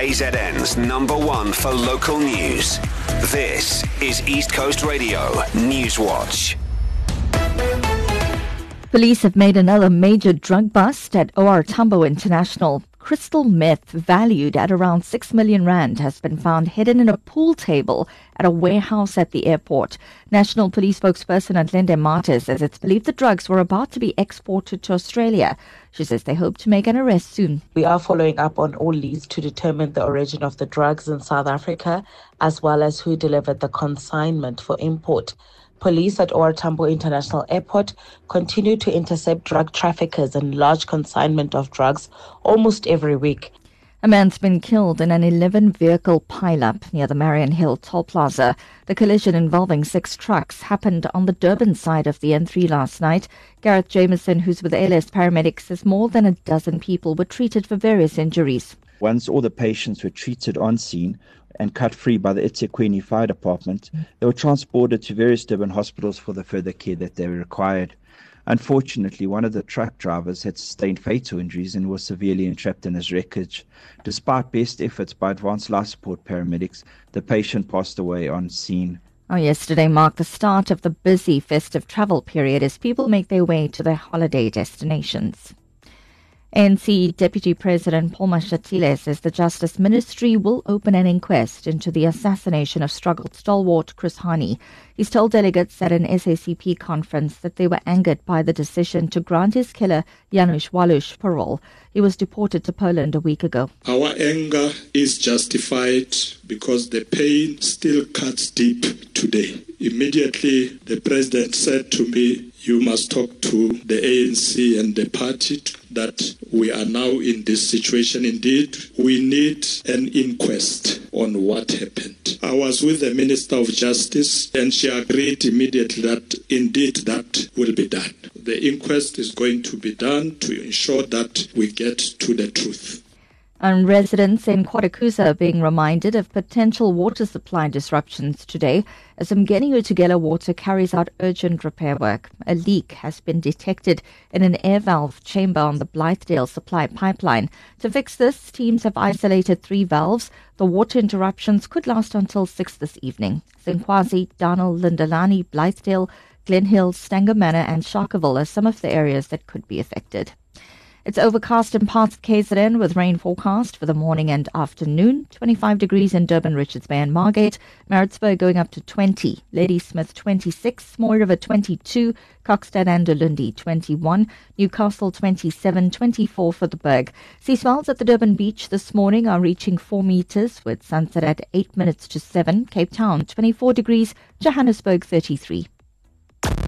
KZN's #1 for local news. This is East Coast Radio News Watch. Police have made another major drug bust at OR Tambo International. Crystal meth valued at around 6 million rand has been found hidden in a pool table at a warehouse at the airport. National Police spokesperson Atlende Mata says it's believed the drugs were about to be exported to Australia. She says they hope to make an arrest soon. We are following up on all leads to determine the origin of the drugs in South Africa, as well as who delivered the consignment for import. Police at OR Tambo International Airport continue to intercept drug traffickers and large consignment of drugs almost every week. A man's been killed in an 11-vehicle pileup near the Marion Hill Toll Plaza. The collision involving 6 trucks happened on the Durban side of the N3 last night. Gareth Jameson, who's with ALS Paramedics, says more than a dozen people were treated for various injuries. Once all the patients were treated on scene and cut free by the eThekwini Fire Department, they were transported to various Durban hospitals for the further care that they required. Unfortunately, one of the truck drivers had sustained fatal injuries and was severely entrapped in his wreckage. Despite best efforts by advanced life support paramedics, the patient passed away on scene. Yesterday marked the start of the busy festive travel period as people make their way to their holiday destinations. ANC Deputy President Paul Mashatile says the Justice Ministry will open an inquest into the assassination of struggle stalwart Chris Hani. He's told delegates at an SACP conference that they were angered by the decision to grant his killer Janusz Walusz parole. He was deported to Poland a week ago. Our anger is justified because the pain still cuts deep today. Immediately, the president said to me, "You must talk to the ANC and the party that we are now in this situation. Indeed, we need an inquest on what happened." I was with the Minister of Justice and she agreed immediately that indeed that will be done. The inquest is going to be done to ensure that we get to the truth. And residents in KwaDukuza are being reminded of potential water supply disruptions today as Mgeni Utugela Water carries out urgent repair work. A leak has been detected in an air valve chamber on the Blythedale supply pipeline. To fix this, teams have isolated 3 valves. The water interruptions could last until 6 this evening. Zinkwazi, Darnell, Lindelani, Blythedale, Glen Hill, Stanger Manor and Sharkeville are some of the areas that could be affected. It's overcast in parts of KZN with rain forecast for the morning and afternoon. 25 degrees in Durban, Richards Bay and Margate. Maritzburg going up to 20. Ladysmith 26. Mooi River 22. Kokstad and Ulundi 21. Newcastle 27. 24 for the Berg. Sea swells at the Durban beach this morning are reaching 4 meters with sunset at 8 minutes to 7. Cape Town 24 degrees. Johannesburg 33.